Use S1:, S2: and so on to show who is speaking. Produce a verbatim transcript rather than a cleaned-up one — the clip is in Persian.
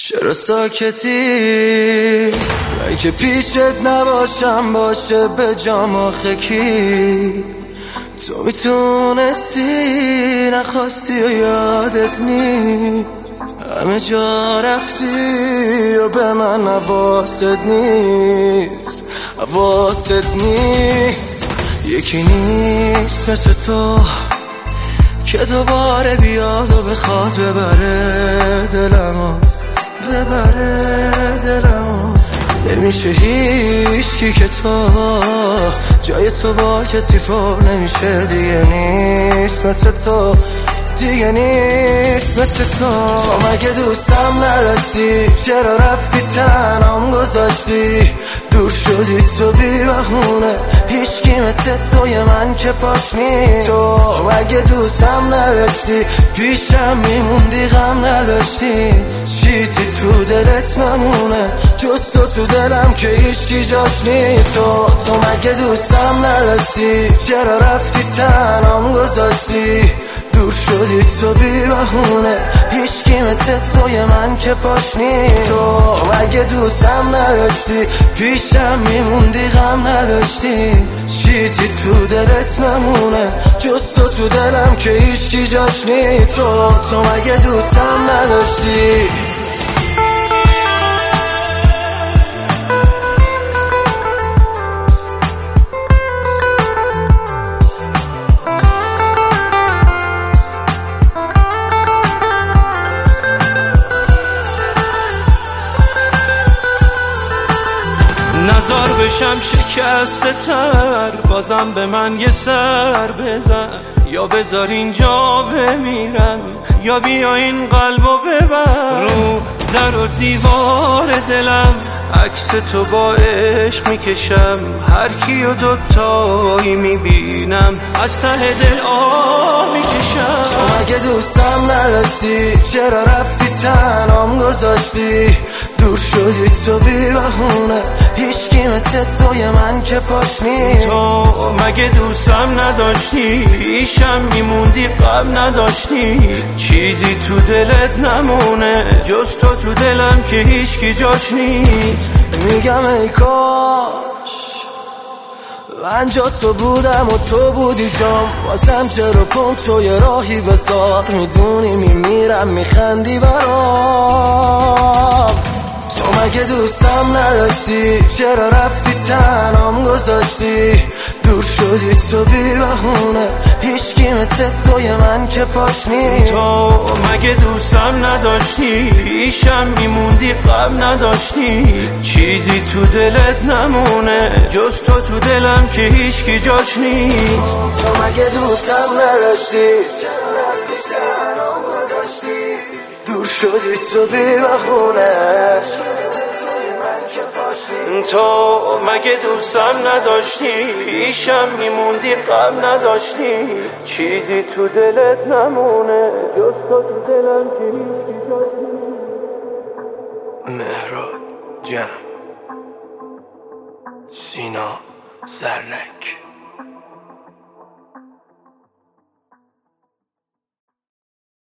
S1: چرا ساکتی؟ اگه پیشت نباشم باشه به جام آخه کی؟ تو میتونستی نخواستی و یادت نیست، همه جا رفتی و به من حواست نیست، حواست نیست. یکی نیست مثل تو که دوباره بیاد و بخواد ببره دلمو، ببره دلمو. نمیشه هیچکی که تو جای تو با کسی پر نمیشه، دیگه نیست مثل تو، دیگه نیست مثل تو. تو مگه دوستم نداشتی؟ چرا رفتی تنهام گذاشتی؟ دور شدی تو بی بهونه، هیچکی مثل توی من که پاش نیست. تو مگه دوستم نداشتی؟ پیشم میموندی غم نداشتی، چیزی تو دلت نمونه جز تو تو دلم که هیچکی جاش نیست. تو تو مگه دوستم نداشتی؟ چرا رفتی تنهام گذاشتی؟ دور شدی تو بی بهونه، هیچکی مثل توی من که پاش نیست. تو مگه دوستم نداشتی؟ پیشم میموندی غم نداشتی، چیزی تو دلت نمونه جز تو تو دلم که هیچکی جاش نیست. تو تو مگه دوستم نداشتی؟
S2: نزار بشم شکسته تر، بازم به من یه سر بزن، یا بذار اینجا بمیرم یا بیا این قلبو ببر. رو در و دیوار دلم عکس تو با عشق میکشم، هر کیو دوتایی میبینم از ته دل آه میکشم.
S1: تو مگه دوستم نداشتی؟ چرا رفتی تنهام گذاشتی؟ دور شدی تو بی بهونه، هیچکی مثل توی من که پاش نیست.
S2: تو مگه دوستم نداشتی؟ پیشم میموندی غم نداشتی، چیزی تو دلت نمونه جز تو تو دلم که هیچکی جاش نیست.
S1: میگم ای کاش من جا تو بودم و تو بودی جام، واسم چرا پم توی راهی بسار، میدونی میمیرم میخندی برام. تو مگه دوستم نداشتی؟ چرا رفتی تنهام گذاشتی؟ دور شدی تو بی بهونه، هیچکی مثل توی من که پاش نیست.
S2: تو مگه دوستم نداشتی؟ پیشم میموندی غم نداشتی، چیزی تو دلت نمونه جز تو تو دلم که هیچکی جاش نیست.
S1: تو مگه دوستم نداشتی؟ چرا رفتی تنهام گذاشتی؟ دور شدی تو بی بهونه،
S2: تو مگه دوستم نداشتی؟ پیشم میموندی غم نداشتی، چیزی تو دلت نمونه جز تو تو دلم که هیچکی جاش نیست.
S1: مهراد جمع، سینا زرنک.